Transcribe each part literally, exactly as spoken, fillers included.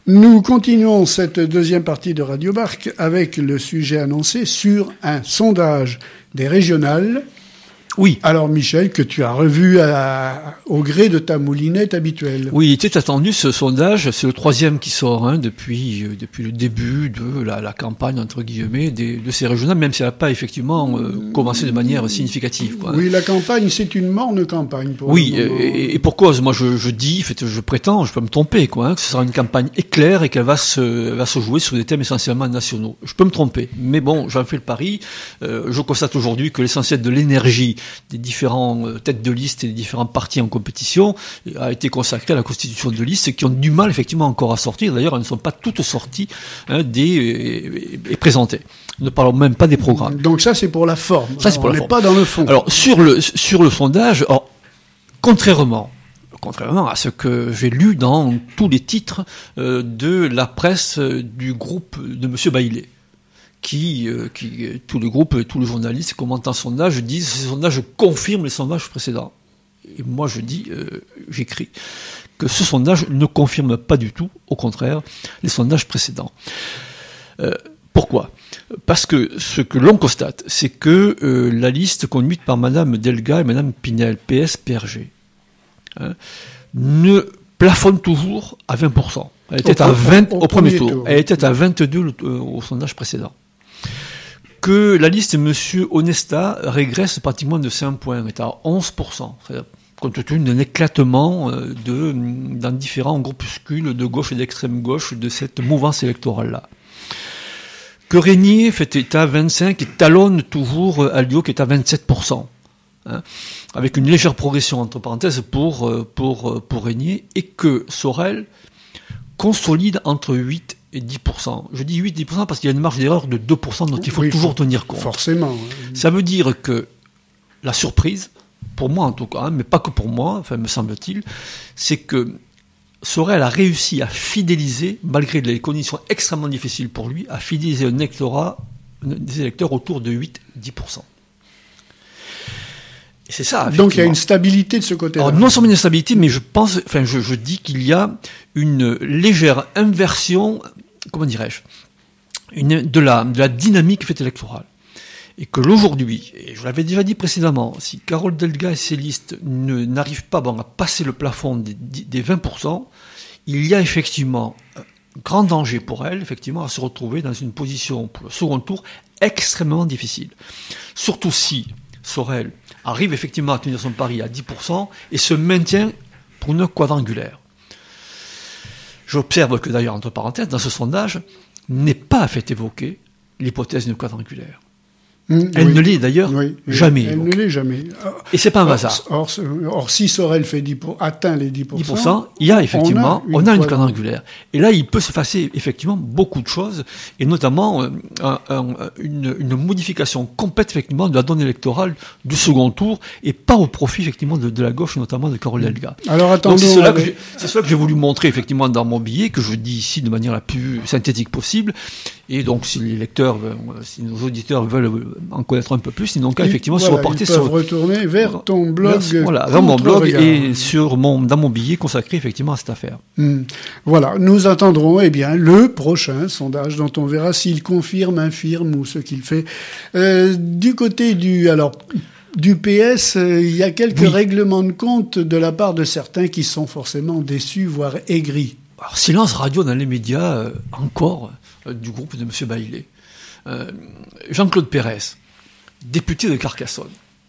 Nous continuons cette deuxième partie de Radio Barque avec le sujet annoncé sur un sondage des régionales. Oui. Alors Michel, que tu as revu à, au gré de ta moulinette habituelle. Oui, il était attendu ce sondage, c'est le troisième qui sort hein, depuis euh, depuis le début de la, la campagne entre guillemets des, de ces régionales, même si elle n'a pas effectivement euh, commencé de manière significative. Quoi, hein. Oui, la campagne, c'est une morne campagne. Pour oui, et, et pour cause, moi je, je dis, fait, je prétends, je peux me tromper, quoi, hein, que ce sera une campagne éclair et qu'elle va se, va se jouer sur des thèmes essentiellement nationaux. Je peux me tromper, mais bon, j'en fais le pari. Euh, je constate aujourd'hui que l'essentiel de l'énergie des différents euh, têtes de liste et des différents partis en compétition a été consacré à la constitution de listes qui ont du mal effectivement encore à sortir. D'ailleurs, elles ne sont pas toutes sorties hein, des, et, et présentées. Ne parlons même pas des programmes. Donc ça, c'est pour la forme. Ça, c'est pour on la n'est forme. pas dans le fond. Alors, sur le, sur le sondage, alors, contrairement, contrairement à ce que j'ai lu dans tous les titres euh, de la presse euh, du groupe de M. Baillet, qui, euh, qui, tous les groupes, tous les journalistes commentant un sondage disent que ce sondage confirme les sondages précédents. Et moi, je dis, euh, j'écris, que ce sondage ne confirme pas du tout, au contraire, les sondages précédents. Euh, pourquoi ? Parce que ce que l'on constate, c'est que euh, la liste conduite par Madame Delga et Madame Pinel, P S P R G, hein, ne plafonne toujours à vingt pour cent. Elle était au, à vingt au, au au premier tour. tour. Elle était à vingt-deux le, euh, au sondage précédent. Que la liste Monsieur Onesta régresse pratiquement de cinq points, est à onze pour cent. Compte tenu d'un éclatement euh, de, dans différents groupuscules de gauche et d'extrême gauche de cette mouvance électorale-là. Que Régnier fait est à vingt-cinq et talonne toujours Alliot qui est à vingt-sept pour cent. Hein, avec une légère progression entre parenthèses pour, pour, pour Régnier, et que Sorel consolide entre huit et dix pour cent. Je dis huit à dix pour cent parce qu'il y a une marge d'erreur de deux pour cent dont il faut oui, toujours for- tenir compte. Forcément. Ça veut dire que la surprise, pour moi en tout cas, hein, mais pas que pour moi, enfin me semble-t-il, c'est que Sorel a réussi à fidéliser, malgré les conditions extrêmement difficiles pour lui, à fidéliser un électorat, des électeurs autour de huit à dix pour cent. Et c'est ça. Donc il y a une stabilité de ce côté-là. Alors, non seulement une stabilité, mais je pense, enfin, je, je dis qu'il y a une légère inversion, comment dirais-je, une, de la, de la dynamique faite électorale. Et que l'aujourd'hui, et je l'avais déjà dit précédemment, si Carole Delga et ses listes ne, n'arrivent pas bon, à passer le plafond des, des vingt pour cent, il y a effectivement un grand danger pour elle, effectivement, à se retrouver dans une position pour le second tour extrêmement difficile. Surtout si Sorel arrive effectivement à tenir son pari à dix pour cent et se maintient pour une quadrangulaire. J'observe que d'ailleurs, entre parenthèses, dans ce sondage, n'est pas fait évoquer l'hypothèse d'une quadrangulaire. Mmh, elle oui. ne l'est d'ailleurs oui, jamais. Elle évoquée. ne l'est jamais. Et c'est pas un or, hasard. Or, or, or, si Sorel fait dix pour, atteint les dix pour cent, dix pour cent, il y a effectivement, on a une, on a une quadrangulaire. Et là, il peut se passer effectivement beaucoup de choses, et notamment euh, un, un, une, une modification complète effectivement de la donne électorale du second tour, et pas au profit effectivement de, de la gauche, notamment de Carole Delga. Alors attendons. Donc c'est cela, avec... que j'ai, c'est cela que j'ai voulu montrer effectivement dans mon billet, que je dis ici de manière la plus synthétique possible. Et donc si les lecteurs, si nos auditeurs veulent en connaître un peu plus, ils n'ont qu'à effectivement voilà, se reporter ils peuvent sur retourner vers ton blog, vers, voilà, vers mon blog et sur mon dans mon billet consacré effectivement à cette affaire. Mmh. Voilà, nous attendrons eh bien le prochain sondage dont on verra s'il confirme, infirme ou ce qu'il fait. Euh, du côté du alors du P S, euh, il y a quelques oui. règlements de compte de la part de certains qui sont forcément déçus, voire aigris. Alors, silence radio dans les médias euh, encore euh, du groupe de M. Baillet. Euh, Jean-Claude Pérez, député de Carcassonne,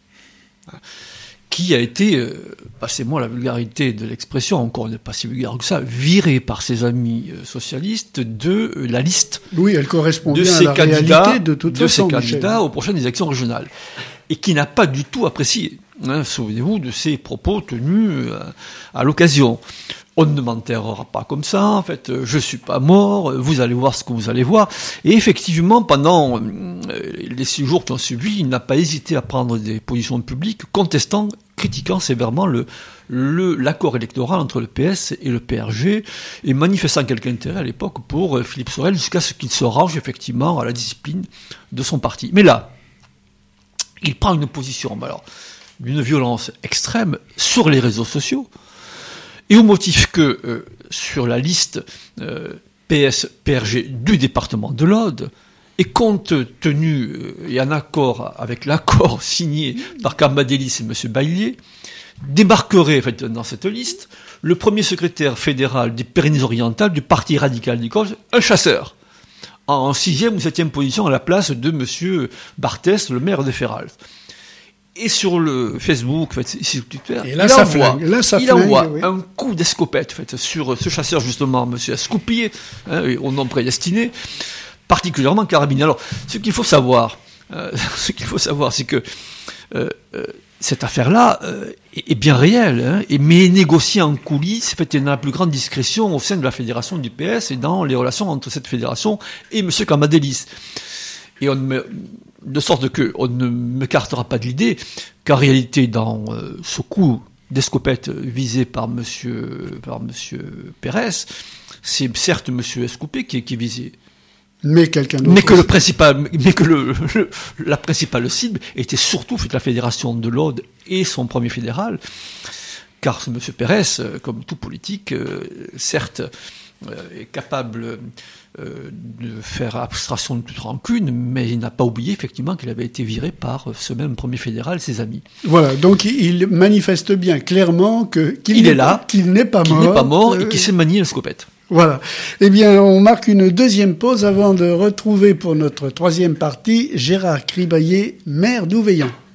qui a été, euh, passez-moi la vulgarité de l'expression, encore n'est pas si vulgaire que ça, viré par ses amis euh, socialistes de euh, la liste oui, elle correspond de bien ses à la candidats, réalité de toute de façon, ses Michel. candidats aux prochaines élections régionales, et qui n'a pas du tout apprécié. Hein, souvenez-vous de ses propos tenus euh, à l'occasion. On ne m'enterrera pas comme ça, en fait, je suis pas mort, vous allez voir ce que vous allez voir. Et effectivement, pendant les six jours qui ont suivi, il n'a pas hésité à prendre des positions publiques, contestant, critiquant sévèrement le, le, l'accord électoral entre le P S et le P R G, et manifestant quelque intérêt à l'époque pour Philippe Sorel, jusqu'à ce qu'il se range effectivement à la discipline de son parti. Mais là, il prend une position, alors, d'une violence extrême sur les réseaux sociaux, et au motif que, euh, sur la liste, euh, P S P R G du département de l'Aude, et compte tenu et en accord avec l'accord signé par Cambadélis et M. Baillier, débarquerait en fait, dans cette liste le premier secrétaire fédéral des Pyrénées-Orientales du Parti radical niçois, un chasseur, en sixième ou septième position à la place de M. Barthès, le maire de Féral. Et sur le Facebook, en fait, sur Twitter, et là, il ça envoie, flingue. Là, ça il flingue, envoie oui. un coup d'escopette en fait, sur ce chasseur, justement, M. Escoupier, hein, au nom prédestiné, particulièrement carabiné. Alors, ce qu'il faut savoir, euh, ce qu'il faut savoir, c'est que euh, euh, cette affaire-là euh, est, est bien réelle, hein, et mais est négociée en coulisses, fait dans la plus grande discrétion au sein de la fédération du P S et dans les relations entre cette fédération et M. Cambadélis. Et on me, de sorte que on ne m'écartera pas de l'idée qu'en réalité, dans euh, ce coup d'escopette visé par Monsieur par Monsieur Pérez, c'est certes Monsieur Escoupé qui est, qui est visé. Mais quelqu'un d'autre. Mais que le principal, mais que le, le la principale cible était surtout la fédération de l'Aude et son premier fédéral, car ce Monsieur Pérez, comme tout politique, euh, certes, euh, est capable euh, de faire abstraction de toute rancune, mais il n'a pas oublié effectivement qu'il avait été viré par ce même premier fédéral, ses amis. Voilà, donc il manifeste bien clairement que qu'il il n'est, est là, qu'il n'est pas qu'il mort, n'est pas mort euh, et qu'il s'est manié la scopette. Voilà. Eh bien, on marque une deuxième pause avant de retrouver pour notre troisième partie Gérard Cribaillet, maire d'Ouveillan.